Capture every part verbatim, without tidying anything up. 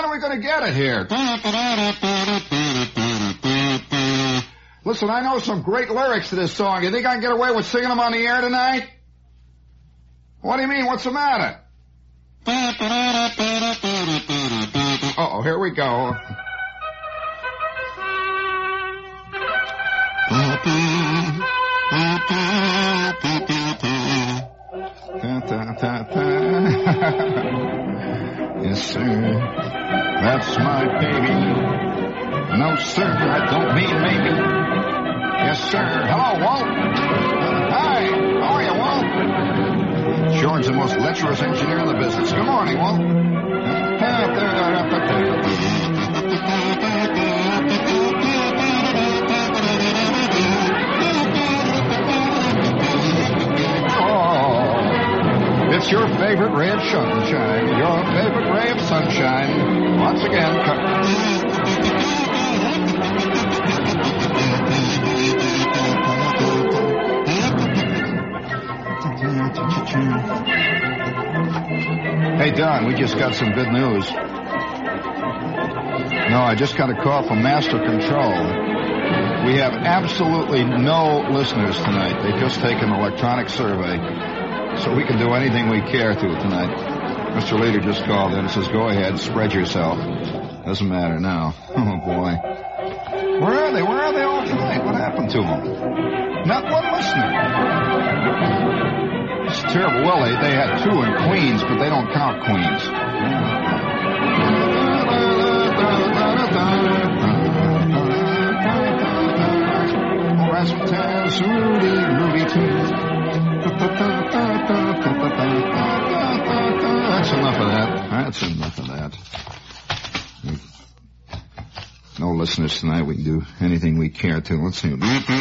when are we going to get it here? Listen, I know some great lyrics to this song. You think I can get away with singing them on the air tonight? What do you mean? What's the matter? Uh-oh, here we go. Yes, sir. That's my baby. No, sir, I don't mean maybe. Yes, sir. Hello, Walt. Hi. How are you, Walt? George's the most lecherous engineer in the business. Good morning, Walt. It's your favorite ray of sunshine, your favorite ray of sunshine. Once again, cut. Hey, Don, we just got some good news. No, I just got a call from Master Control. We have absolutely no listeners tonight. They just take an electronic survey. So we can do anything we care to tonight. Mister Leader just called in and says, go ahead, spread yourself. Doesn't matter now. Oh, boy. Where are they? Where are they all tonight? What happened to them? Not one listener. It's terrible. Well, they, they had two in Queens, but they don't count Queens. That's enough of that. That's enough of that. No listeners tonight. We can do anything we care to. Let's see.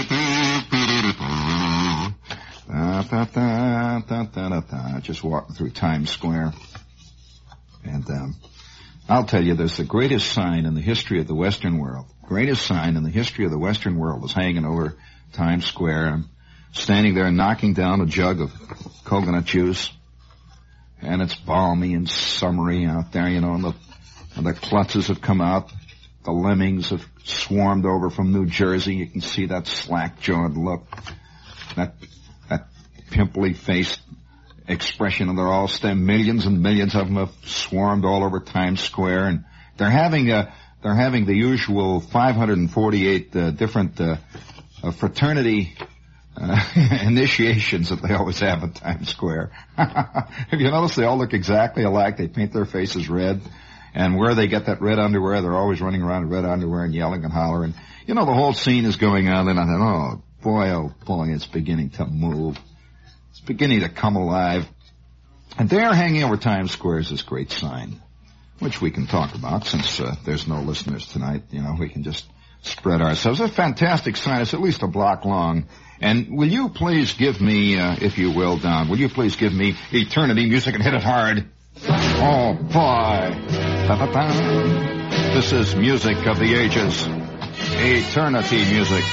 Just walking through Times Square. And um, I'll tell you, there's the greatest sign in the history of the Western world. Greatest sign in the history of the Western world is hanging over Times Square. I'm standing there knocking down a jug of coconut juice. And it's balmy and summery out there, you know, and the, and the klutzes have come out. The lemmings have swarmed over from New Jersey. You can see that slack-jawed look, that that pimply-faced expression, and they're all stand. Millions and millions of them have swarmed all over Times Square, and they're having a they're having the usual five hundred forty-eight uh, different uh, uh, fraternity Uh, initiations that they always have at Times Square. Have you noticed they all look exactly alike? They paint their faces red. And where they get that red underwear, they're always running around in red underwear and yelling and hollering. You know, the whole scene is going on, and I thought, oh, boy, oh, boy, it's beginning to move. It's beginning to come alive. And there, hanging over Times Square, is this great sign, which we can talk about since uh, there's no listeners tonight. You know, we can just spread ourselves. It's a fantastic sign. It's at least a block long. And will you please give me, uh, if you will, Don, will you please give me eternity music and hit it hard? Oh, boy. Da-da-da. This is music of the ages. Eternity music.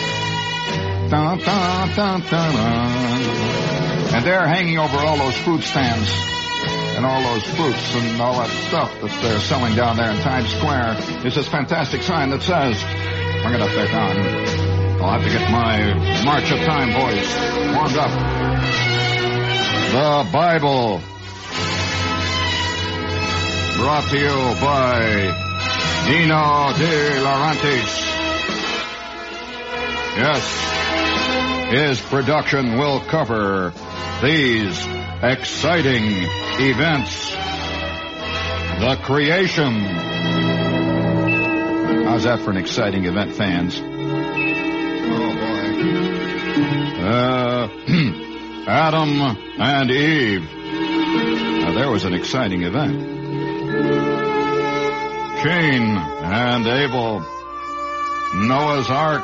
Da-da-da-da-da. And they're hanging over all those fruit stands and all those fruits and all that stuff that they're selling down there in Times Square. Is this fantastic sign that says, bring it up there, Don. I'll have to get my March of Time voice warmed up. The Bible. Brought to you by Dino De Laurentiis. Yes, his production will cover these exciting events. The creation. How's that for an exciting event, fans? Oh, boy. Uh, Adam and Eve. Now, there was an exciting event. Cain and Abel. Noah's Ark.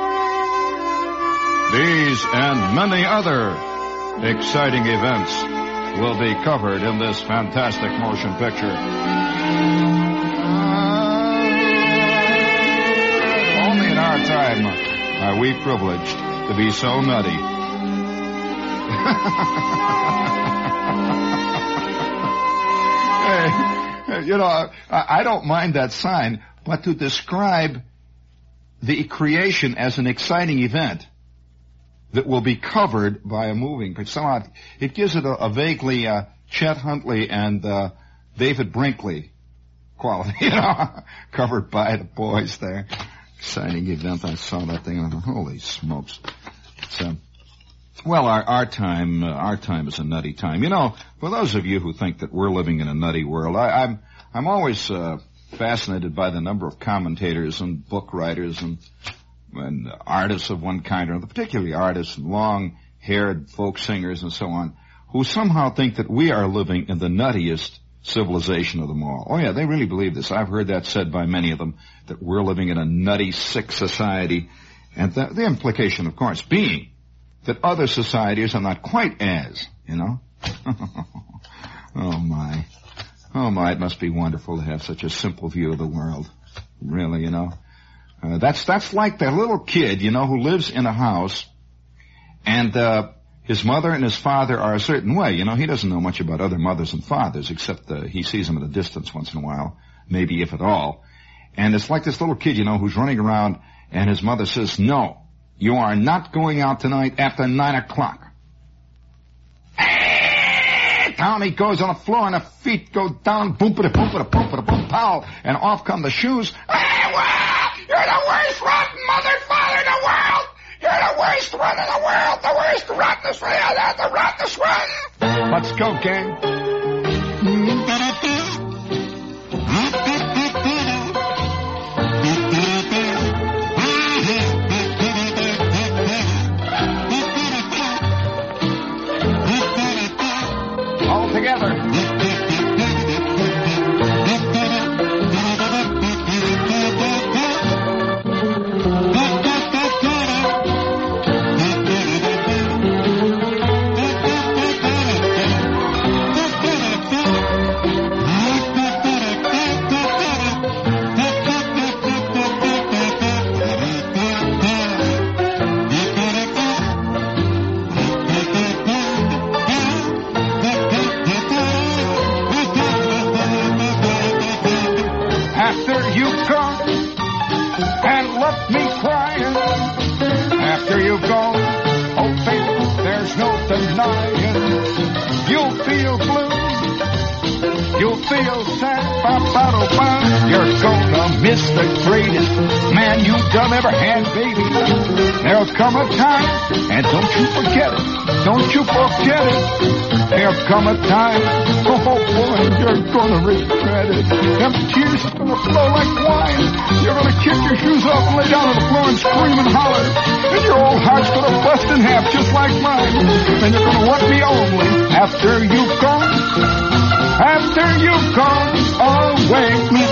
These and many other exciting events will be covered in this fantastic motion picture. Uh, only in our time are we privileged to be so nutty. hey, hey, you know, I, I don't mind that sign, but to describe the creation as an exciting event that will be covered by a moving picture, somehow it gives it a, a vaguely uh, Chet Huntley and uh, David Brinkley quality, you know, covered by the boys there. Exciting event. I saw that thing and I thought, holy smokes. It's, um, well, our, our time, uh, our time is a nutty time. You know, for those of you who think that we're living in a nutty world, I, I'm, I'm always, uh, fascinated by the number of commentators and book writers and, and artists of one kind or another, particularly artists and long-haired folk singers and so on, who somehow think that we are living in the nuttiest civilization of them all. Oh yeah, they really believe this. I've heard that said by many of them, that we're living in a nutty, sick society. And the, the implication, of course, being that other societies are not quite as, you know. Oh my. Oh my, it must be wonderful to have such a simple view of the world. Really, you know. Uh, that's, that's like that little kid, you know, who lives in a house and, uh, his mother and his father are a certain way. You know, he doesn't know much about other mothers and fathers, except uh, he sees them at a distance once in a while, maybe if at all. And it's like this little kid, you know, who's running around, and his mother says, no, you are not going out tonight after nine o'clock. Down he goes on the floor, and the feet go down, boom-pa-da, boom-pa-da, boom-pa-da, boom, pow, and off come the shoes. Hey, well, you're the worst rotten mother and father in the world! You're the worst one in the world, the worst, rottenest one, the rottenest one. Let's go, gang. All together. After you've gone and left me crying, after you've gone, oh baby, there's no denying, you'll feel blue, you'll feel sad, ba-ba-do-ba. You're gonna miss the greatest man you done ever had, baby. There'll come a time, and don't you forget it, don't you forget it. There'll come a time, oh boy, you're gonna regret it. Them tears are gonna flow like wine. You're gonna kick your shoes off and lay down on the floor and scream and holler. And your old heart's gonna bust in half just like mine. And you're gonna want me only after you've gone, after you've gone away.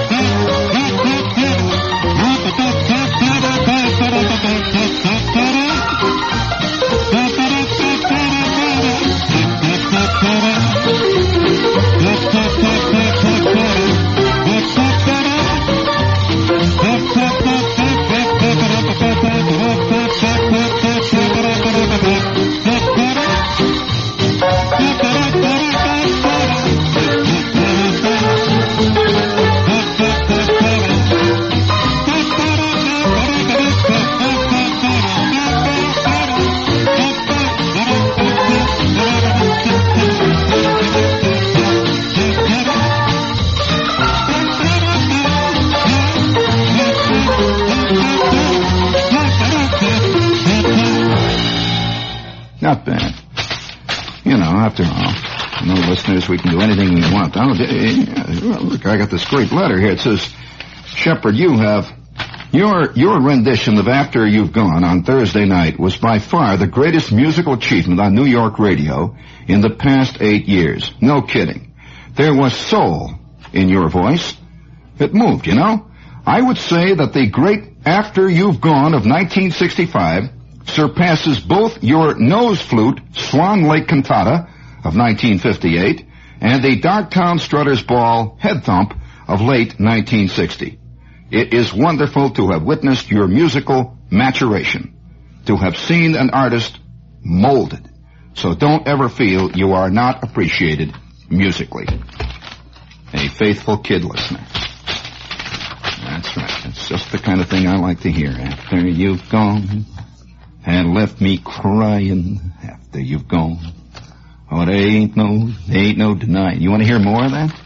Not bad. You know, after all, no listeners, we can do anything we want. Oh, look, I got this great letter here. It says, Shepard, you have, your, your rendition of After You've Gone on Thursday night was by far the greatest musical achievement on New York radio in the past eight years. No kidding. There was soul in your voice. It moved, you know. I would say that the great After You've Gone of nineteen sixty-five surpasses both your nose flute Swan Lake Cantata of nineteen fifty-eight and the Darktown Strutters Ball Head Thump of late nineteen sixty. It is wonderful to have witnessed your musical maturation, to have seen an artist molded. So don't ever feel you are not appreciated musically. a faithful kid listener. That's right. It's just the kind of thing I like to hear. After you've gone and left me crying, after you've gone. Oh, there ain't no, there ain't no denying. You want to hear more of that?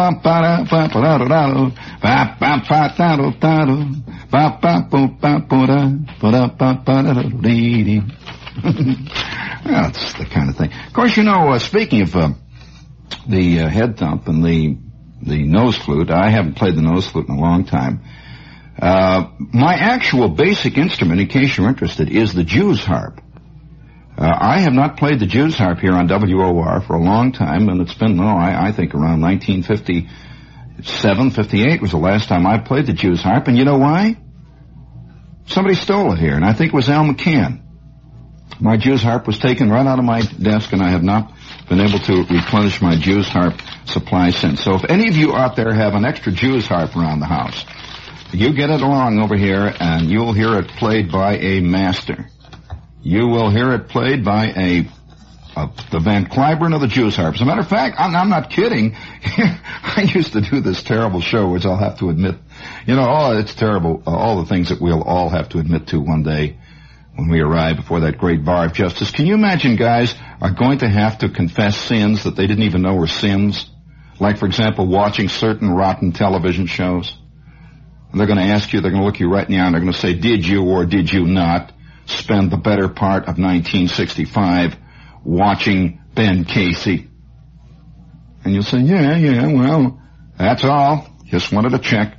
That's the kind of thing. Of course, you know, uh, speaking of uh, the uh, head thump and the the nose flute, I haven't played the nose flute in a long time. Uh, my actual basic instrument, in case you're interested, is the Jew's harp. Uh, I have not played the Jew's harp here on W O R for a long time, and it's been, no, I, I think around nineteen fifty-seven, fifty-eight was the last time I played the Jew's harp, and you know why? Somebody stole it here, and I think it was Al McCann. My Jew's harp was taken right out of my desk, and I have not been able to replenish my Jew's harp supply since. So if any of you out there have an extra Jew's harp around the house, you get it along over here, and you'll hear it played by a master. You will hear it played by a, a the Van Cliburn of the Jew's harp. As a matter of fact, I'm, I'm not kidding. I used to do this terrible show, which I'll have to admit, you know, oh, it's terrible, all the things that we'll all have to admit to one day when we arrive before that great bar of justice. Can you imagine guys are going to have to confess sins that they didn't even know were sins? Like, for example, watching certain rotten television shows. And they're going to ask you, they're going to look you right in the eye, and they're going to say, did you or did you not spend the better part of nineteen sixty-five watching Ben Casey? And you'll say, yeah, yeah, well, that's all. Just wanted to check.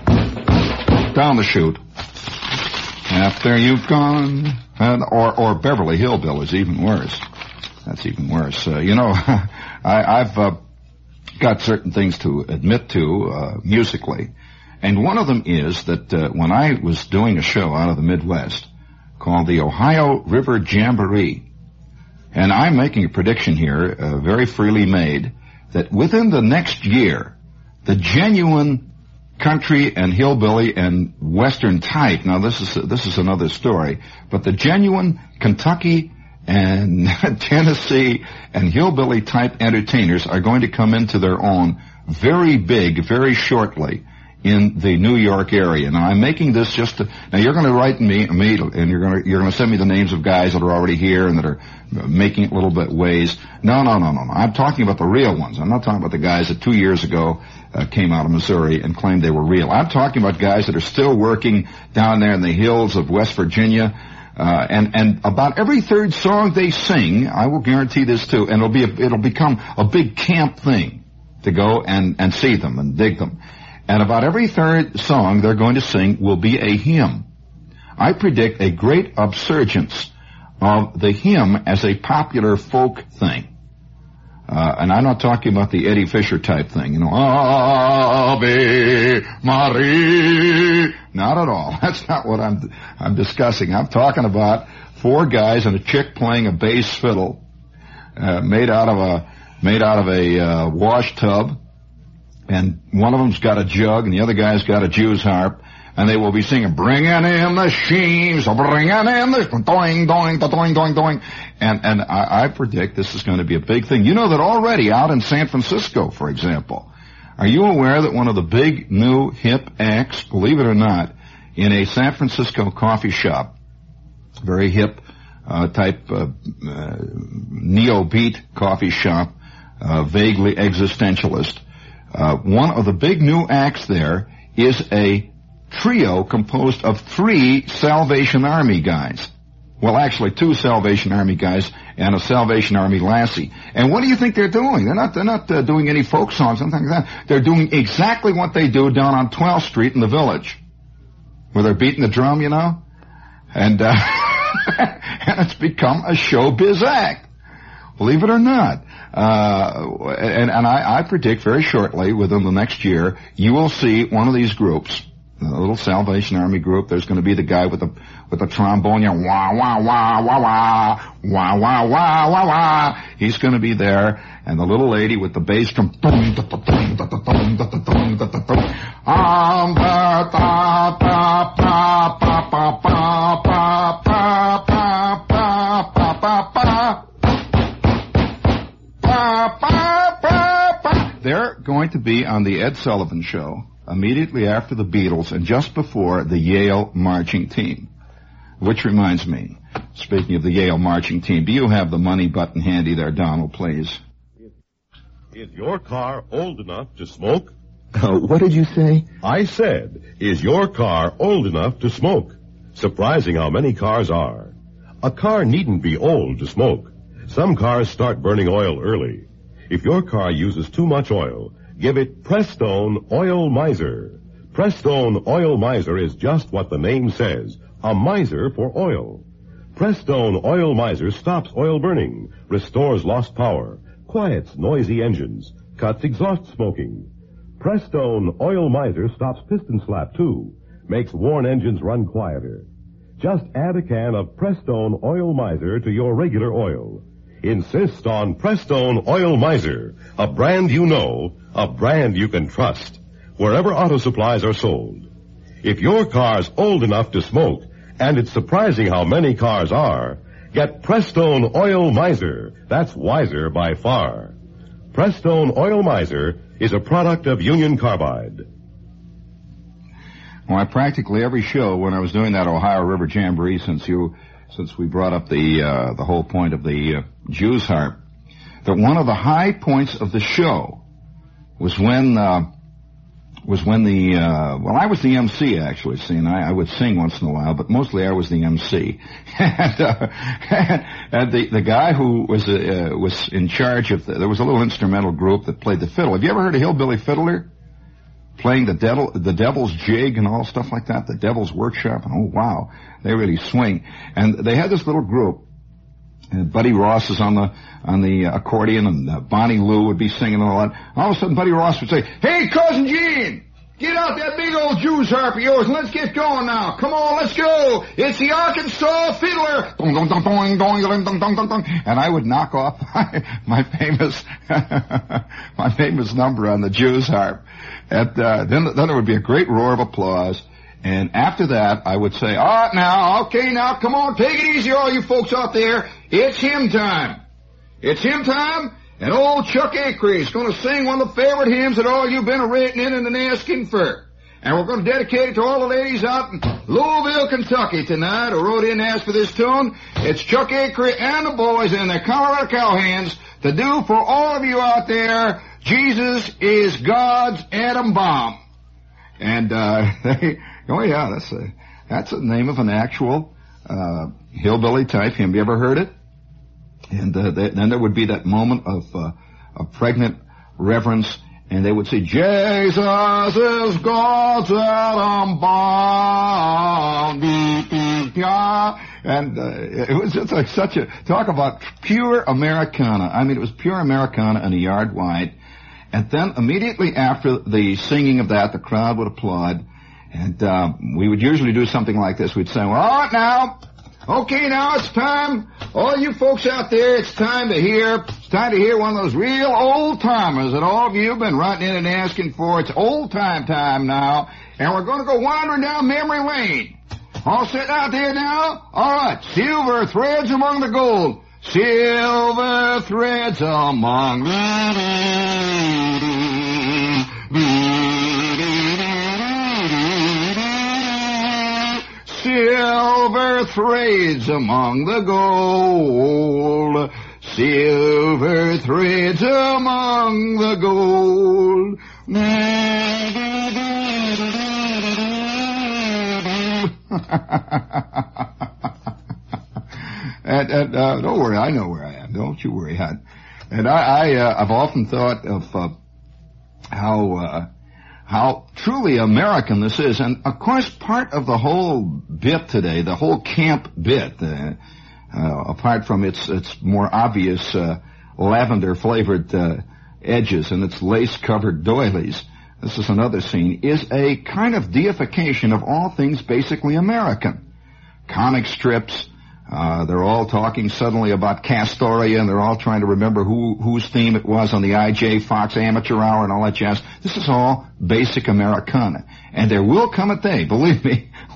Down the chute. After you've gone. And, or, or Beverly Hillbillies is even worse. That's even worse. Uh, you know, I, I've uh, got certain things to admit to uh, musically. And one of them is that uh, when I was doing a show out of the Midwest called the Ohio River Jamboree, and I'm making a prediction here, uh, very freely made, that within the next year, the genuine country and hillbilly and western type, now this is this is another story, but the genuine Kentucky and Tennessee and hillbilly type entertainers are going to come into their own very big, very shortly in the New York area. Now I'm making this just to, now you're going to write me, me and you're going to, you're going to send me the names of guys that are already here and that are making it little bit ways. No, no, no, no, no. I'm talking about the real ones. I'm not talking about the guys that two years ago uh, came out of Missouri and claimed they were real. I'm talking about guys that are still working down there in the hills of West Virginia. Uh, and, and about every third song they sing, I will guarantee this too, and it'll be, a, it'll become a big camp thing to go and, and see them and dig them. And about every third song they're going to sing will be a hymn. I predict a great upsurgence of the hymn as a popular folk thing. Uh, and I'm not talking about the Eddie Fisher type thing, you know, Ave Maria. Not at all. That's not what I'm, I'm discussing. I'm talking about four guys and a chick playing a bass fiddle, uh, made out of a, made out of a, uh, wash tub. And one of them's got a jug, and the other guy's got a Jew's harp, and they will be singing, bringing in the sheaves, bringing in the doing, doing, doing, doing, doing. And, and I, I predict this is going to be a big thing. You know that already out in San Francisco, for example, are you aware that one of the big new hip acts, believe it or not, in a San Francisco coffee shop, very hip, uh, type, uh, uh neo-beat coffee shop, uh, vaguely existentialist, Uh, one of the big new acts there is a trio composed of three Salvation Army guys. Well, actually, two Salvation Army guys and a Salvation Army lassie. And what do you think they're doing? They're not, they're not uh, doing any folk songs, something like that. They're doing exactly what they do down on twelfth street in the Village, where they're beating the drum, you know? And, uh, and it's become a showbiz act. Believe it or not. Uh, and, and I, I predict very shortly, within the next year, you will see one of these groups, a little Salvation Army group. There's going to be the guy with the, with the trombone, you know, wah, wah, wah, wah, wah, wah, wah, wah, wah, wah. He's going to be there. And the little lady with the bass drum, um, da, da, da, da, da, da, da, da, da, da, um, da, da, da, da, ba, ba, ba, ba, ba, ba, ba, ba, ba, ba. They're going going to be on the Ed Sullivan Show immediately after the Beatles and just before the Yale marching team. Which reminds me, speaking of the Yale marching team, do you have the money button handy there, Donald, please? Is your car old enough to smoke? Uh, what did you say? I said, is your car old enough to smoke? Surprising how many cars are. A car needn't be old to smoke. Some cars start burning oil early. If your car uses too much oil, give it Prestone Oil Miser. Prestone Oil Miser is just what the name says, a miser for oil. Prestone Oil Miser stops oil burning, restores lost power, quiets noisy engines, cuts exhaust smoking. Prestone Oil Miser stops piston slap, too, makes worn engines run quieter. Just add a can of Prestone Oil Miser to your regular oil. Insist on Prestone Oil Miser, a brand you know, a brand you can trust, wherever auto supplies are sold. If your car's old enough to smoke, and it's surprising how many cars are, get Prestone Oil Miser. That's wiser by far. Prestone Oil Miser is a product of Union Carbide. Well, I practically every show when I was doing that Ohio River Jamboree, since you, since we brought up the uh, the whole point of the uh, Jews harp, that one of the high points of the show was when uh, was when the uh, well, I was the M C actually. See, and I, I would sing once in a while, but mostly I was the M C. and, uh, and the the guy who was uh, was in charge of the, there was a little instrumental group that played the fiddle. Have you ever heard of Hillbilly Fiddler? Playing the devil, the Devil's Jig and all stuff like that, the Devil's Workshop. Oh wow, they really swing. And they had this little group. And Buddy Ross is on the on the accordion, and uh, Bonnie Lou would be singing and all that. All of a sudden, Buddy Ross would say, "Hey, Cousin Gene, get out that big old Jews harp of yours and let's get going now. Come on, let's go. It's the Arkansas Fiddler." And I would knock off my, my famous my famous number on the Jews harp. And uh, then, then there would be a great roar of applause. And after that, I would say, all right now, okay now, come on, take it easy, all you folks out there. It's hymn time. It's hymn time, and old Chuck Acre is going to sing one of the favorite hymns that all you've been written in and asking for. And we're going to dedicate it to all the ladies out in Louisville, Kentucky tonight who wrote in and asked for this tune. It's Chuck Acre and the boys and their Colorado Cowhands to do for all of you out there. Jesus is God's atom bomb. And, uh, they, oh yeah, that's a, that's the name of an actual, uh, hillbilly type hymn. You ever heard it? And, uh, they, then there would be that moment of, uh, of pregnant reverence, and they would say, Jesus is God's atom bomb. And, uh, it was just like such a, talk about pure Americana. I mean, it was pure Americana and a yard wide. And then immediately after the singing of that, the crowd would applaud. And uh, we would usually do something like this. We'd say, well, all right now, okay now, it's time. All you folks out there, it's time to hear, it's time to hear one of those real old-timers that all of you have been writing in and asking for. It's old-time time now. And we're going to go wandering down memory lane. All set out there now? All right, silver threads among the gold. Silver threads among the silver threads among the gold. Silver threads among the gold. And, and uh, don't worry, I know where I am. Don't you worry, hon. And I, I uh, I've often thought of uh, how uh, how truly American this is, and of course, part of the whole bit today, the whole camp bit, uh, uh, apart from its its more obvious uh, lavender flavored uh, edges and its lace covered doilies. This is another scene, is a kind of deification of all things basically American. Comic strips. Uh, they're all talking suddenly about Castoria, and they're all trying to remember who, whose theme it was on the I J Fox Amateur Hour and all that jazz. This is all basic Americana. And there will come a day, believe me,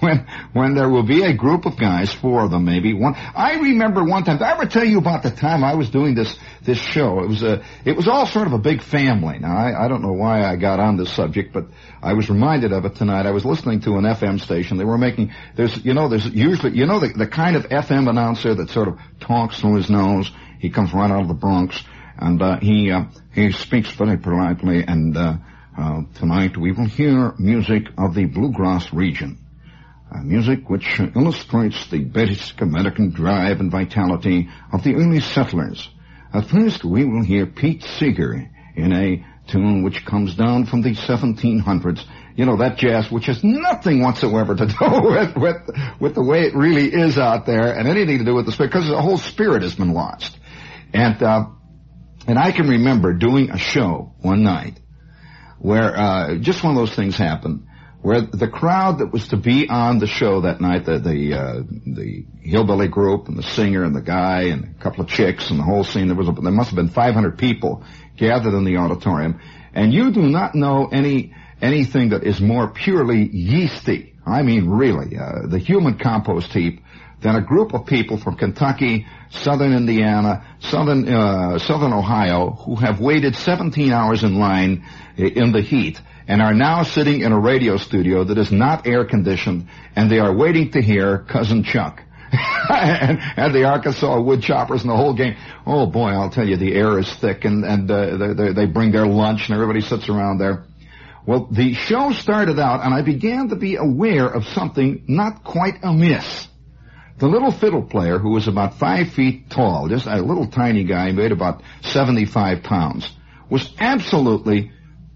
when when there will be a group of guys, four of them maybe. One, I remember one time. Did I ever tell you about the time I was doing this this show? It was a it was all sort of a big family. Now I, I don't know why I got on this subject, but I was reminded of it tonight. I was listening to an F M station. They were making there's you know there's usually you know the the kind of F M announcer that sort of talks through his nose. He comes right out of the Bronx, and uh, he uh, he speaks very politely. And uh, uh, tonight we will hear music of the bluegrass region. Uh, music which uh, illustrates the basic American drive and vitality of the early settlers. At first, we will hear Pete Seeger in a tune which comes down from the seventeen hundreds. You know, that jazz which has nothing whatsoever to do with, with, with the way it really is out there and anything to do with the spirit, because the whole spirit has been lost. And, uh, and I can remember doing a show one night where, uh, just one of those things happened, where the crowd that was to be on the show that night, the, the, uh, the hillbilly group and the singer and the guy and a couple of chicks and the whole scene, there was, a, there must have been five hundred people gathered in the auditorium. And you do not know any, anything that is more purely yeasty. I mean, really, uh, the human compost heap than a group of people from Kentucky, southern Indiana, southern, uh, southern Ohio, who have waited seventeen hours in line in the heat and are now sitting in a radio studio that is not air conditioned, and they are waiting to hear Cousin Chuck. and, and the Arkansas wood choppers and the whole game. Oh boy, I'll tell you, the air is thick, and, and, uh, they, they, they bring their lunch and everybody sits around there. Well, the show started out, and I began to be aware of something not quite amiss. The little fiddle player, who was about five feet tall, just a little tiny guy, weighed about seventy-five pounds, was absolutely,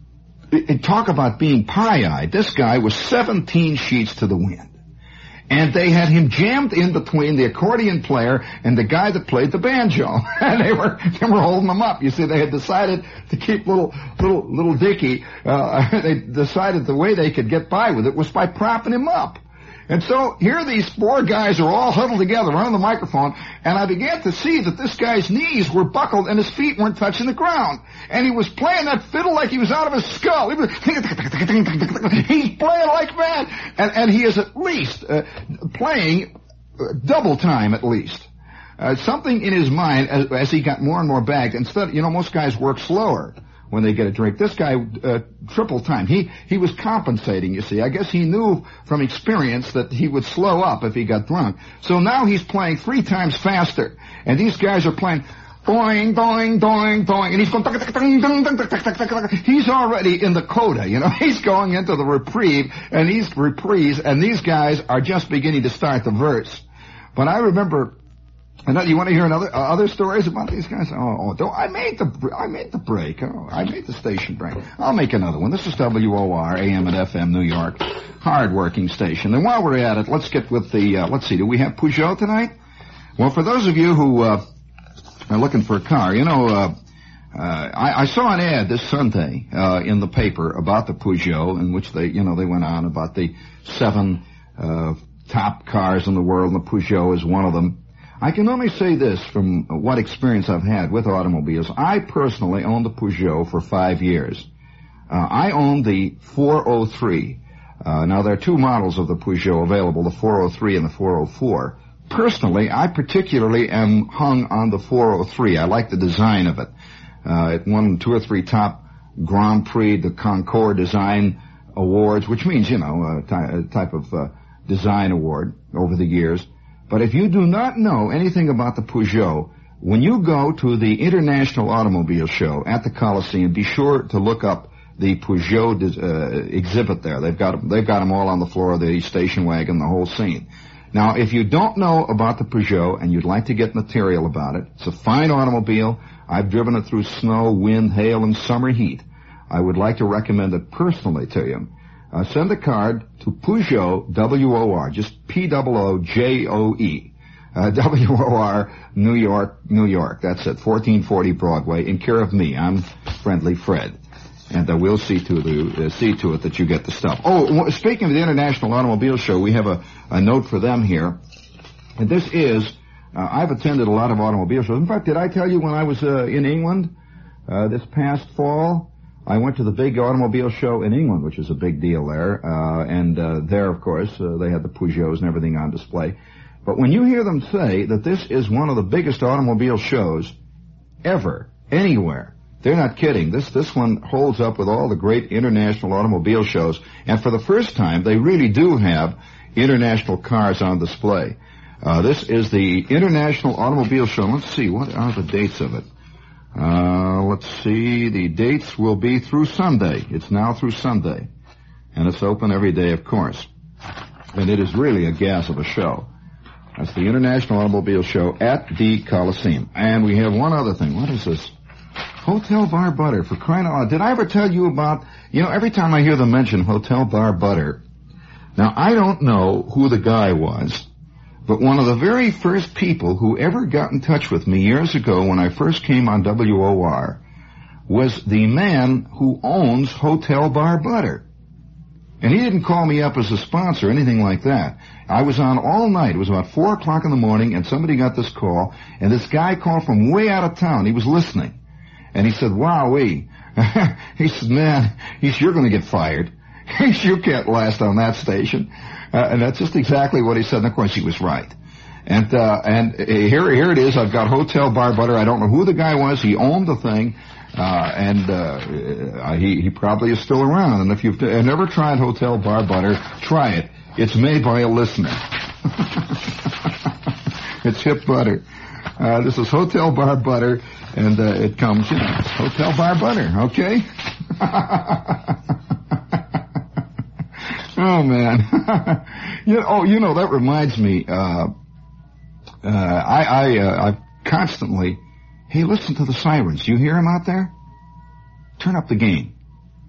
talk about being pie-eyed. This guy was seventeen sheets to the wind. And they had him jammed in between the accordion player and the guy that played the banjo. And they were, they were holding him up. You see, they had decided to keep little, little, little Dickie, uh, they decided the way they could get by with it was by propping him up. And so here these four guys are all huddled together around the microphone, and I began to see that this guy's knees were buckled and his feet weren't touching the ground. And he was playing that fiddle like he was out of his skull. He was, he's playing like that. And, and he is at least uh, playing uh, double time at least. Uh, something in his mind as, as he got more and more bagged. Instead, you know, most guys work slower when they get a drink. This guy, uh, triple time. He, he was compensating, you see. I guess he knew from experience that he would slow up if he got drunk. So now he's playing three times faster. And these guys are playing doing, doing, doing, doing. And he's going, he's already in the coda, you know. He's going into the reprieve, and he's reprise, and these guys are just beginning to start the verse. But I remember, and you want to hear another uh, other stories about these guys? Oh, oh don't, I made the I made the break. Oh, I made the station break. I'll make another one. This is W O R A M and F M New York, hard-working station. And while we're at it, let's get with the. Uh, let's see. Do we have Peugeot tonight? Well, for those of you who uh, are looking for a car, you know, uh, uh, I, I saw an ad this Sunday uh, in the paper about the Peugeot, in which they, you know, they went on about the seven uh, top cars in the world, and the Peugeot is one of them. I can only say this from what experience I've had with automobiles. I personally owned the Peugeot for five years. Uh, I owned the four oh three. Uh, now, there are two models of the Peugeot available, the four oh three and the four oh four. Personally, I particularly am hung on the four oh three. I like the design of it. Uh, it won two or three top Grand Prix de Concours Design Awards, which means, you know, a, ty- a type of uh, design award over the years. But if you do not know anything about the Peugeot, when you go to the International Automobile Show at the Coliseum, be sure to look up the Peugeot uh, exhibit there. They've got they've got them all on the floor of the station wagon, the whole scene. Now, if you don't know about the Peugeot and you'd like to get material about it, it's a fine automobile. I've driven it through snow, wind, hail, and summer heat. I would like to recommend it personally to you. Uh, send a card to Peugeot, W O R, just P O O J O E, uh, W O R, New York, New York. That's at fourteen forty Broadway, in care of me. I'm Friendly Fred. And uh, we'll see to the uh, see to it that you get the stuff. Oh, speaking of the International Automobile Show, we have a, a note for them here. And this is, uh, I've attended a lot of automobile shows. In fact, did I tell you when I was uh, in England uh, this past fall? I went to the big automobile show in England, which is a big deal there. Uh, and uh, there, of course, uh, they had the Peugeots and everything on display. But when you hear them say that this is one of the biggest automobile shows ever, anywhere, they're not kidding. This this one holds up with all the great international automobile shows. And for the first time, they really do have international cars on display. Uh, this is the International Automobile Show. Let's see, what are the dates of it? Uh, let's see, the dates will be through Sunday. It's now through Sunday. And it's open every day, of course. And it is really a gas of a show. That's the International Automobile Show at the Coliseum. And we have one other thing. What is this? Hotel Bar Butter, for crying out loud. Did I ever tell you about, you know, every time I hear them mention Hotel Bar Butter, now I don't know who the guy was, but one of the very first people who ever got in touch with me years ago when I first came on W O R was the man who owns Hotel Bar Butter. And he didn't call me up as a sponsor or anything like that. I was on all night. It was about four o'clock in the morning, and somebody got this call, and this guy called from way out of town. He was listening. And he said, wowee. He said, man, he said, you're going to get fired. He said, you can't last on that station. Uh, and that's just exactly what he said. And, of course, he was right. And uh, and uh, here here it is. I've got Hotel Bar Butter. I don't know who the guy was. He owned the thing. Uh, and uh, he, he probably is still around. And if you've t- never tried Hotel Bar Butter, try it. It's made by a listener. It's hip butter. Uh, this is Hotel Bar Butter, and uh, it comes, you know, it's Hotel Bar Butter, okay? Oh, man. you know, oh, you know, that reminds me, uh, uh, I, I, uh, I constantly... Hey, listen to the sirens. You hear them out there? Turn up the gain.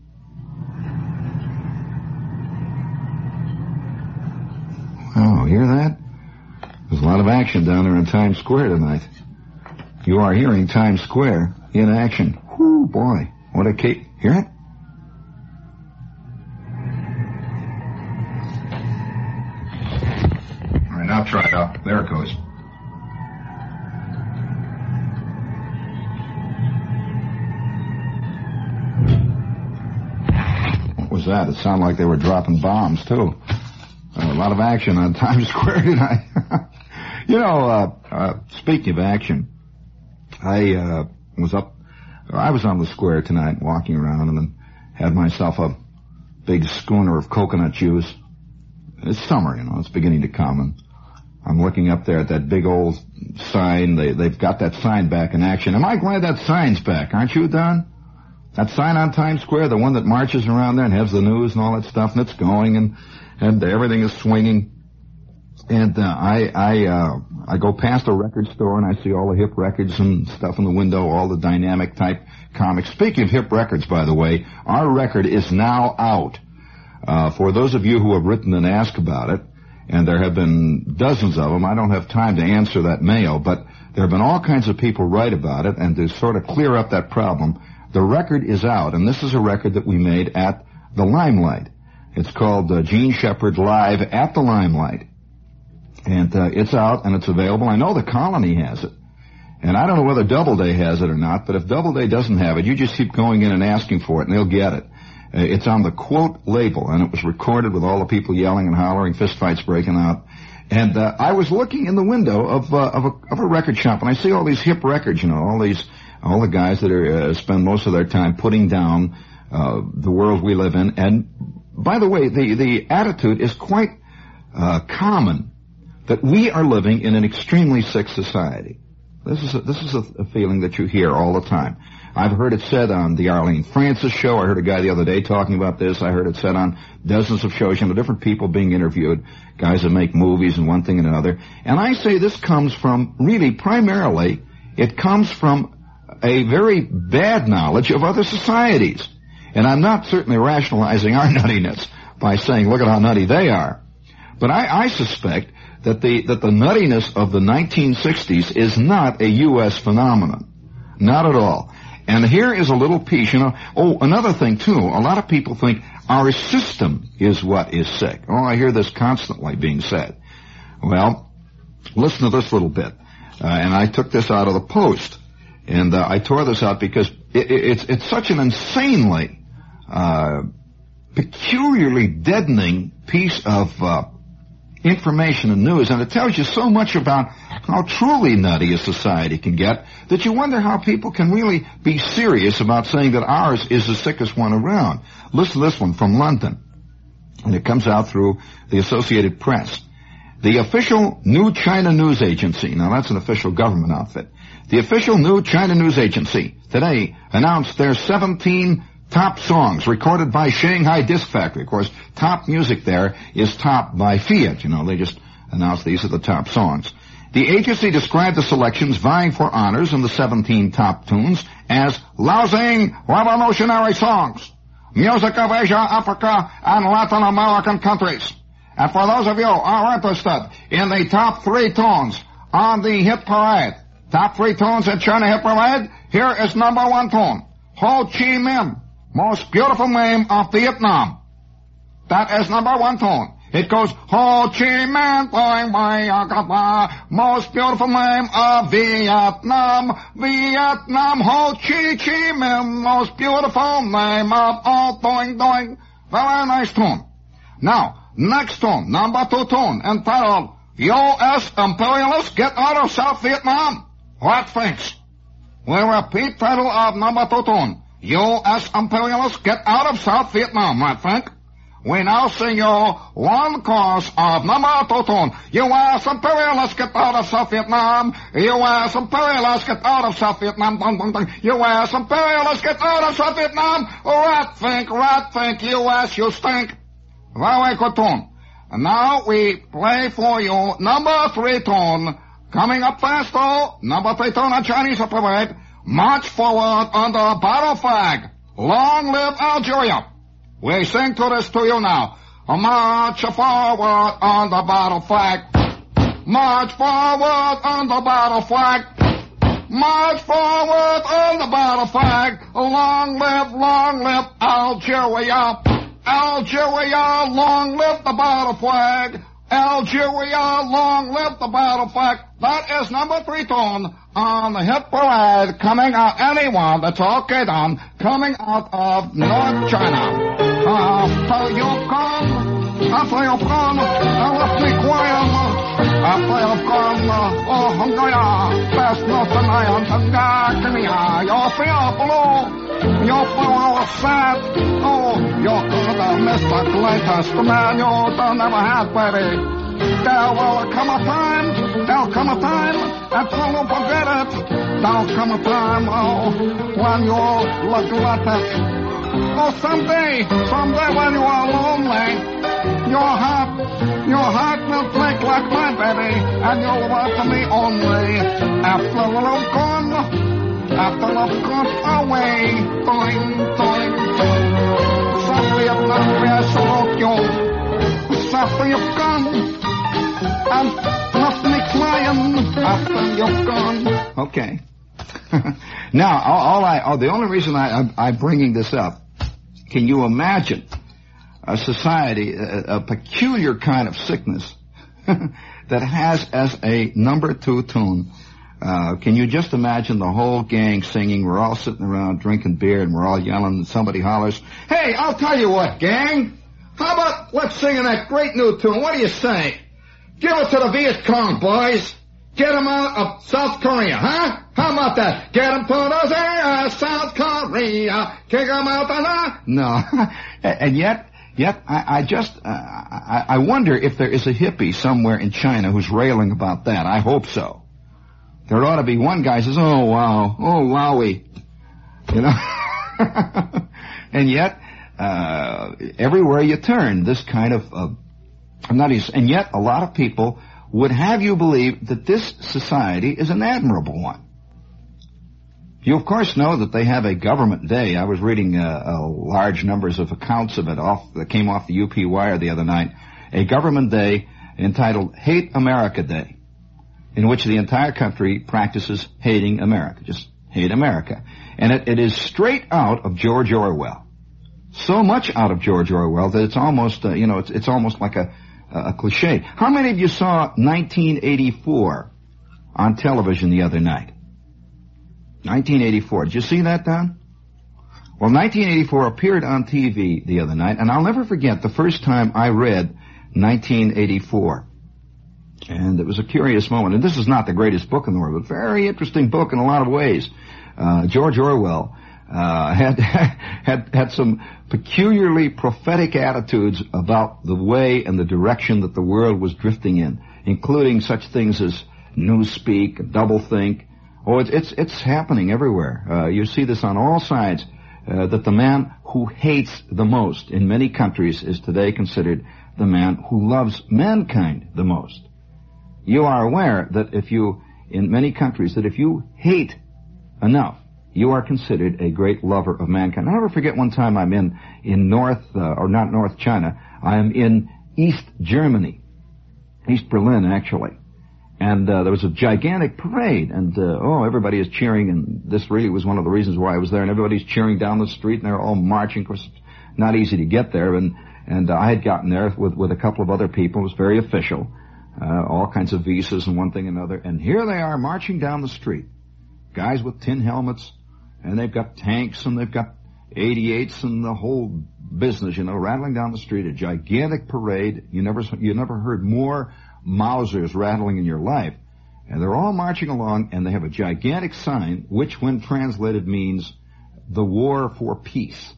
Oh, hear that? There's a lot of action down there in Times Square tonight. You are hearing Times Square in action. Whoo, boy. What a cape. Hear it? All right, now try it out. There it goes. Was that? It sounded like they were dropping bombs, too. Uh, a lot of action on Times Square tonight. You know, uh, uh, speaking of action, I uh, was up, I was on the square tonight walking around and then had myself a big schooner of coconut juice. It's summer, you know, it's beginning to come, and I'm looking up there at that big old sign. They, they've got that sign back in action. Am I glad that sign's back? Aren't you, Don? That sign on Times Square, the one that marches around there and has the news and all that stuff, and it's going, and and everything is swinging. And uh, I I uh, I go past a record store, and I see all the hip records and stuff in the window, all the dynamic type comics. Speaking of hip records, by the way, our record is now out. Uh, for those of you who have written and asked about it, and there have been dozens of them, I don't have time to answer that mail, but there have been all kinds of people write about it, and to sort of clear up that problem, the record is out, and this is a record that we made at the Limelight. It's called uh, Gene Shepard Live at the Limelight. And uh, it's out, and it's available. I know the Colony has it. And I don't know whether Doubleday has it or not, but if Doubleday doesn't have it, you just keep going in and asking for it, and they'll get it. Uh, it's on the Quote label, and it was recorded with all the people yelling and hollering, fistfights breaking out. And uh, I was looking in the window of, uh, of, a, of a record shop, and I see all these hip records, you know, all these... all the guys that are uh, spend most of their time putting down uh, the world we live in. And by the way, the the attitude is quite uh, common that we are living in an extremely sick society. This is a, this is a, a feeling that you hear all the time. I've heard it said on the Arlene Francis show. I heard a guy the other day talking about this. I heard it said on dozens of shows, you know, different people being interviewed, guys that make movies and one thing and another. And I say this comes from, really, primarily, it comes from a very bad knowledge of other societies. And I'm not certainly rationalizing our nuttiness by saying, look at how nutty they are. But I, I suspect that the, that the nuttiness of the nineteen sixties is not a U S phenomenon. Not at all. And here is a little piece, you know. Oh, another thing, too. A lot of people think our system is what is sick. Oh, I hear this constantly being said. Well, listen to this little bit. Uh, and I took this out of the Post. And uh, I tore this out because it, it's it's such an insanely, uh, peculiarly deadening piece of uh, information and news, and it tells you so much about how truly nutty a society can get that you wonder how people can really be serious about saying that ours is the sickest one around. Listen to this one from London, and it comes out through the Associated Press. The official New China News Agency, now that's an official government outfit, the official New China News Agency today announced their seventeen top songs recorded by Shanghai Disc Factory. Of course, top music there is top by Fiat. You know, they just announced these are the top songs. The agency described the selections vying for honors in the seventeen top tunes as lousing revolutionary songs, music of Asia, Africa, and Latin American countries. And for those of you who are interested in the top three tunes on the hit parade, top three tunes in China hit parade, here is number one tune, Ho Chi Minh, most beautiful name of Vietnam. That is number one tune. It goes, Ho Chi Minh, boing, boing, most beautiful name of Vietnam. Vietnam, Ho Chi Chi Minh, most beautiful name of all, doing, doing. Very nice tune. Now, next tune, number two tune, entitled, U S Imperialists Get Out of South Vietnam. What thinks? We repeat title of number two tune. U S imperialists get out of South Vietnam, I think. We now sing you one chorus of number two tune. U S imperialists get out of South Vietnam. U S imperialists get out of South Vietnam. Dun, dun, dun. U S imperialists get out of South Vietnam. Rat think, rat think, U S you stink. Very good tune. And now we play for you number three tune. Coming up fast though, number three tune on Chinese Parade. March forward under battle flag. Long live Algeria. We sing to this to you now. March forward under battle flag. March forward under battle flag. March forward under battle flag. Long live, long live Algeria. Algeria, long live the battle flag. Algeria, long live the battle flag. That is number three tune on the hit parade, coming out, anyone that's okay done, coming out of North China. After you come, after you come, let me quiet. After you come, oh, Hungary, best not tonight, I'm Hungary, you're feel blue, you're full of sad, oh, you're gonna miss the greatest man you don't ever have, baby. There will come a time, there'll come a time, and don't forget it. There'll come a time, oh, when you'll look like it. Oh, someday, someday when you are lonely, your heart, your heart will break like mine, baby, and you'll want to me only. After I've gone, after I've gone away, doing, doing, doing. Softly you've not been so young, softly you've gone. And left me crying after you're gone. Okay. Now, all, all I, oh, the only reason I, I'm, I'm bringing this up, can you imagine a society, a, a peculiar kind of sickness that has as a number two tune? Uh, can you just imagine the whole gang singing? We're all sitting around drinking beer and we're all yelling and somebody hollers, "Hey, I'll tell you what, gang. How about let's sing in that great new tune? What do you say? Give it to the Viet Cong, boys. Get them out of South Korea, huh? How about that? Get them to the uh, South Korea. Kick them out of the... No. And yet, yet, I, I just, uh, I, I wonder if there is a hippie somewhere in China who's railing about that. I hope so. There ought to be one guy who says, oh, wow, oh, wowie. You know? And yet, uh, everywhere you turn, this kind of... Uh, I'm not even, and yet a lot of people would have you believe that this society is an admirable one. You, of course, know that they have a government day. I was reading uh, uh, large numbers of accounts of it off that came off the U P wire the other night. A government day entitled Hate America Day, in which the entire country practices hating America. Just hate America. And it, it is straight out of George Orwell. So much out of George Orwell that it's almost, uh, you know, it's, it's almost like a, a cliche. How many of you saw nineteen eighty-four on television the other night? nineteen eighty-four. Did you see that, Don? Well, nineteen eighty-four appeared on T V the other night, and I'll never forget the first time I read nineteen eighty-four. And it was a curious moment. And this is not the greatest book in the world, but very interesting book in a lot of ways. Uh, George Orwell uh, had had had some peculiarly prophetic attitudes about the way and the direction that the world was drifting in, including such things as newspeak, doublethink. Oh, it's it's it's happening everywhere. Uh, you see this on all sides. Uh, that the man who hates the most in many countries is today considered the man who loves mankind the most. You are aware that if you, in many countries, that if you hate enough, you are considered a great lover of mankind. I'll never forget one time I'm in, in North, uh, or not North China, I am in East Germany, East Berlin actually. And uh, there was a gigantic parade, and uh, oh, everybody is cheering, and this really was one of the reasons why I was there, and everybody's cheering down the street, and they're all marching. Of course, it's not easy to get there, and and uh, I had gotten there with, with a couple of other people. It was very official, uh, all kinds of visas and one thing and another, and here they are marching down the street. Guys with tin helmets, and they've got tanks, and they've got eighty-eights, and the whole business, you know, rattling down the street, a gigantic parade. You never, you never heard more Mausers rattling in your life. And they're all marching along, and they have a gigantic sign, which when translated means the war for peace,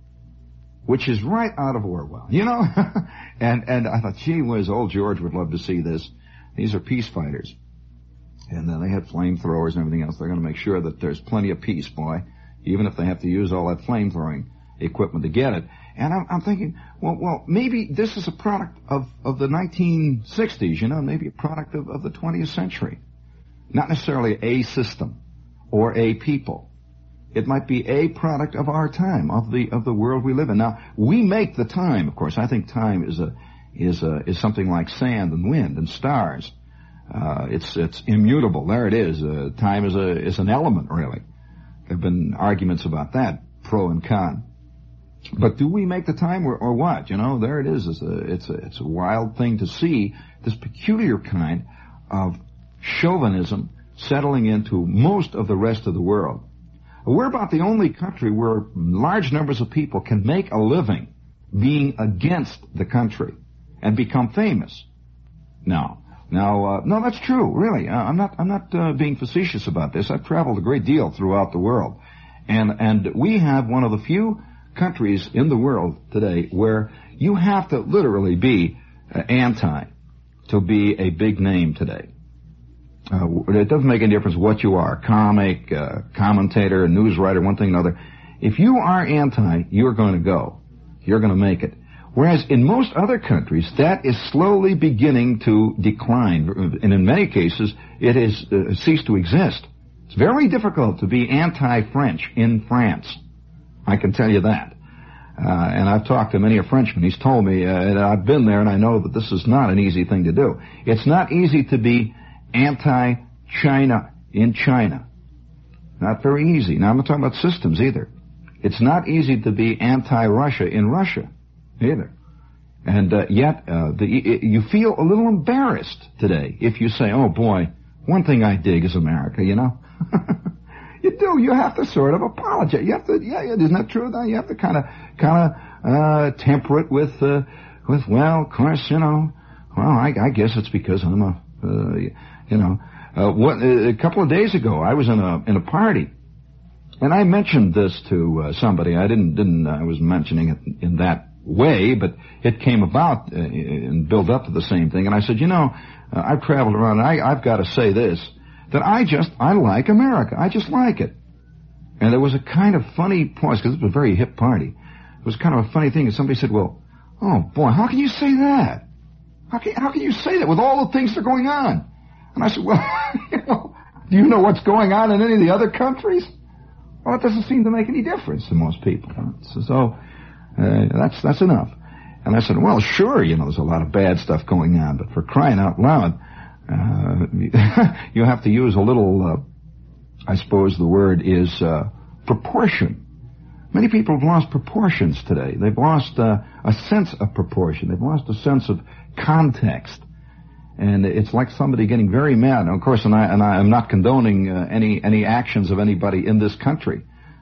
which is right out of Orwell, you know? and and I thought, gee whiz, old George would love to see this. These are peace fighters. And then they had flamethrowers and everything else. They're going to make sure that there's plenty of peace, boy, even if they have to use all that flamethrowing equipment to get it. And I'm, I'm thinking, well, well, maybe this is a product of, of the nineteen sixties, you know, maybe a product of, of the twentieth century. Not necessarily a system or a people. It might be a product of our time, of the of the world we live in. Now, we make the time, of course. I think time is a is a is something like sand and wind and stars. Uh, it's it's immutable. There it is. Uh, time is a is an element, really. There have been arguments about that, pro and con. But do we make the time or, or what? You know, there it is. It's a, it's a, it's a wild thing to see this peculiar kind of chauvinism settling into most of the rest of the world. We're about the only country where large numbers of people can make a living being against the country and become famous. Now, now, uh, no, that's true, really. Uh, I'm not, I'm not uh, being facetious about this. I've traveled a great deal throughout the world. And, and we have one of the few countries in the world today where you have to literally be uh, anti to be a big name today. Uh, it doesn't make any difference what you are, comic, uh, commentator, news writer, one thing or another. If you are anti, you're going to go. You're going to make it. Whereas in most other countries, that is slowly beginning to decline. And in many cases, it has uh, ceased to exist. It's very difficult to be anti-French in France. I can tell you that. Uh, and I've talked to many a Frenchman. He's told me, uh, and I've been there, and I know that this is not an easy thing to do. It's not easy to be anti-China in China. Not very easy. Now, I'm not talking about systems either. It's not easy to be anti-Russia in Russia either. And uh, yet, uh, the, you feel a little embarrassed today if you say, oh, boy, one thing I dig is America, you know? You do. You have to sort of apologize. You have to, yeah, yeah isn't that true? You have to kind of, kind of, uh, temper it with, uh, with, well, of course, you know, well, I, I guess it's because I'm a, uh, you know, uh, what, a couple of days ago, I was in a, in a party, and I mentioned this to, uh, somebody. I didn't, didn't, I was mentioning it in that way, but it came about, uh, and built up to the same thing, and I said, you know, uh, I've traveled around, and I, I've got to say this, that I just, I like America. I just like it. And there was a kind of funny pause, because it was a very hip party. It was kind of a funny thing, and somebody said, well, oh boy, how can you say that? How can, how can you say that with all the things that are going on? And I said, well, you know, do you know what's going on in any of the other countries? Well, it doesn't seem to make any difference to most people. So, so uh, that's, that's enough. And I said, well, sure, you know, there's a lot of bad stuff going on, but for crying out loud, Uh, you have to use a little, uh, I suppose the word is, uh, proportion. Many people have lost proportions today. They've lost, uh, a sense of proportion. They've lost a sense of context. And it's like somebody getting very mad. Now, of course, and I, and I am not condoning, uh, any, any actions of anybody in this country.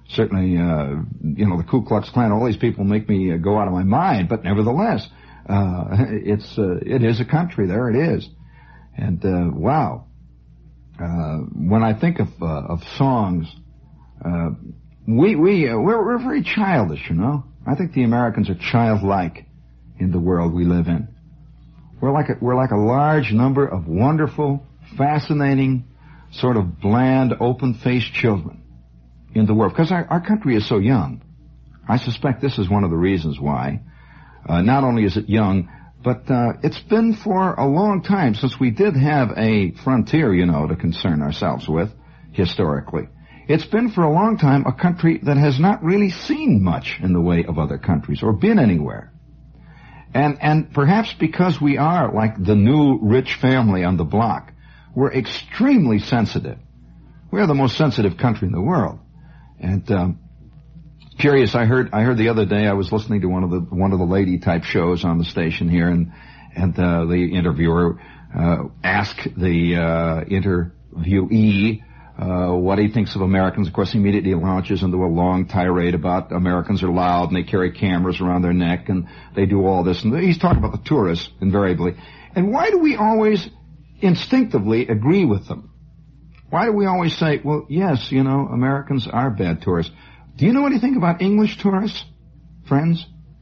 Certainly, uh, you know, the Ku Klux Klan, all these people make me uh, go out of my mind, but nevertheless, uh, it's, uh, it is a country. There it is. And, uh, wow. Uh, when I think of, uh, of songs, uh, we, we, uh, we're, we're very childish, you know. I think the Americans are childlike in the world we live in. We're like a, we're like a large number of wonderful, fascinating, sort of bland, open-faced children in the world, because our, our country is so young. I suspect this is one of the reasons why. Uh, not only is it young, but uh, it's been for a long time since we did have a frontier, you know, to concern ourselves with, historically. It's been for a long time a country that has not really seen much in the way of other countries or been anywhere. And, and perhaps because we are like the new rich family on the block, we're extremely sensitive. We're the most sensitive country in the world. And, um, curious, I heard, I heard the other day, I was listening to one of the, one of the lady type shows on the station here, and, and, uh, the interviewer, uh, asked the, uh, interviewee, uh, what he thinks of Americans. Of course, he immediately launches into a long tirade about Americans are loud and they carry cameras around their neck and they do all this. And he's talking about the tourists, invariably. And why do we always instinctively agree with them? Why do we always say, well, yes, you know, Americans are bad tourists? Do you know anything about English tourists, friends?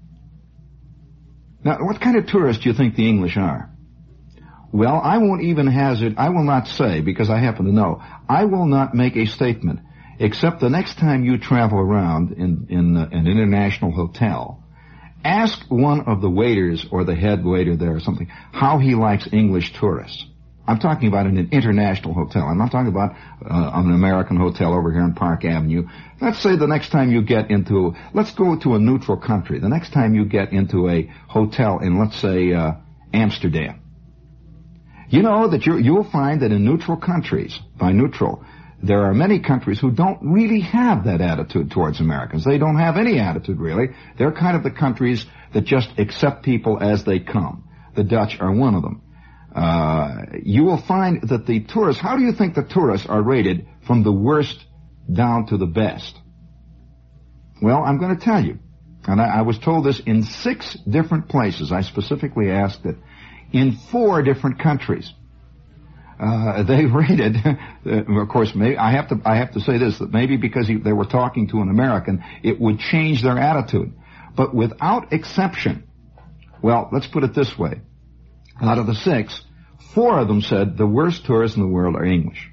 Now, what kind of tourists do you think the English are? Well, I won't even hazard, I will not say, because I happen to know, I will not make a statement, except the next time you travel around in, in uh, an international hotel, ask one of the waiters or the head waiter there or something how he likes English tourists. I'm talking about in an international hotel. I'm not talking about uh, an American hotel over here on Park Avenue. Let's say the next time you get into, let's go to a neutral country. The next time you get into a hotel in, let's say, uh, Amsterdam. You know that you're, you'll find that in neutral countries, by neutral, there are many countries who don't really have that attitude towards Americans. They don't have any attitude, really. They're kind of the countries that just accept people as they come. The Dutch are one of them. Uh, you will find that the tourists, how do you think the tourists are rated from the worst down to the best? Well, I'm going to tell you. And I, I was told this in six different places. I specifically asked it. In four different countries. Uh, they rated, uh, of course, maybe, I have to, I have to say this, that maybe because he, they were talking to an American, it would change their attitude. But without exception, well, let's put it this way. Out of the six, four of them said the worst tourists in the world are English.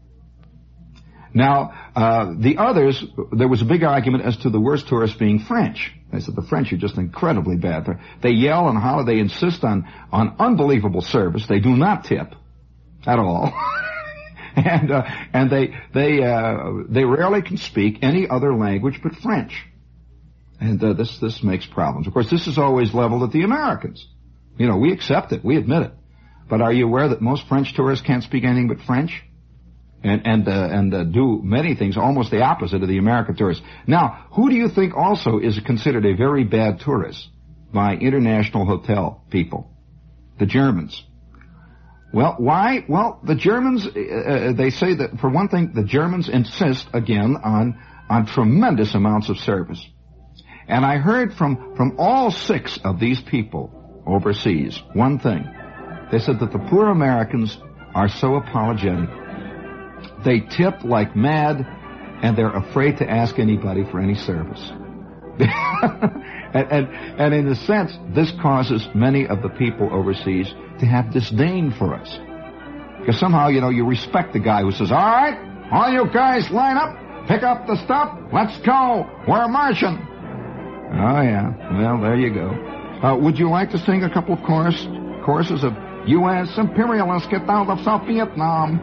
Now, uh, the others, there was a big argument as to the worst tourists being French. They said the French are just incredibly bad. They yell and holler. They insist on, on unbelievable service. They do not tip at all. and, uh, and they, they, uh, they rarely can speak any other language but French. And, uh, this, this makes problems. Of course, this is always leveled at the Americans. You know, we accept it. We admit it. But are you aware that most French tourists can't speak anything but French? And, and, uh, and, uh, do many things almost the opposite of the American tourists. Now, who do you think also is considered a very bad tourist by international hotel people? The Germans. Well, why? Well, the Germans, uh, they say that, for one thing, the Germans insist, again, on, on tremendous amounts of service. And I heard from, from all six of these people overseas one thing. They said that the poor Americans are so apologetic. They tip like mad, and they're afraid to ask anybody for any service. and, and, and in a sense, this causes many of the people overseas to have disdain for us. Because somehow, you know, you respect the guy who says, all right, all you guys line up, pick up the stuff, let's go, we're marching. Oh, yeah, well, there you go. Uh, would you like to sing a couple of chorus, choruses of U S imperialists get out of South Vietnam?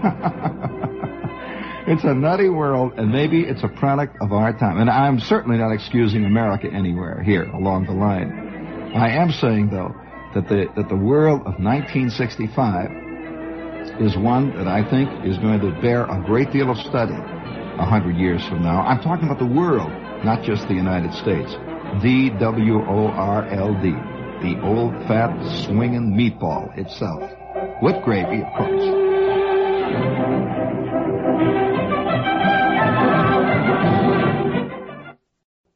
It's a nutty world, and maybe it's a product of our time. And I'm certainly not excusing America anywhere here along the line. I am saying, though, that the that the world of nineteen sixty-five is one that I think is going to bear a great deal of study a hundred years from now. I'm talking about the world, not just the United States. The W O R L D, the old fat swinging meatball itself, with gravy, of course.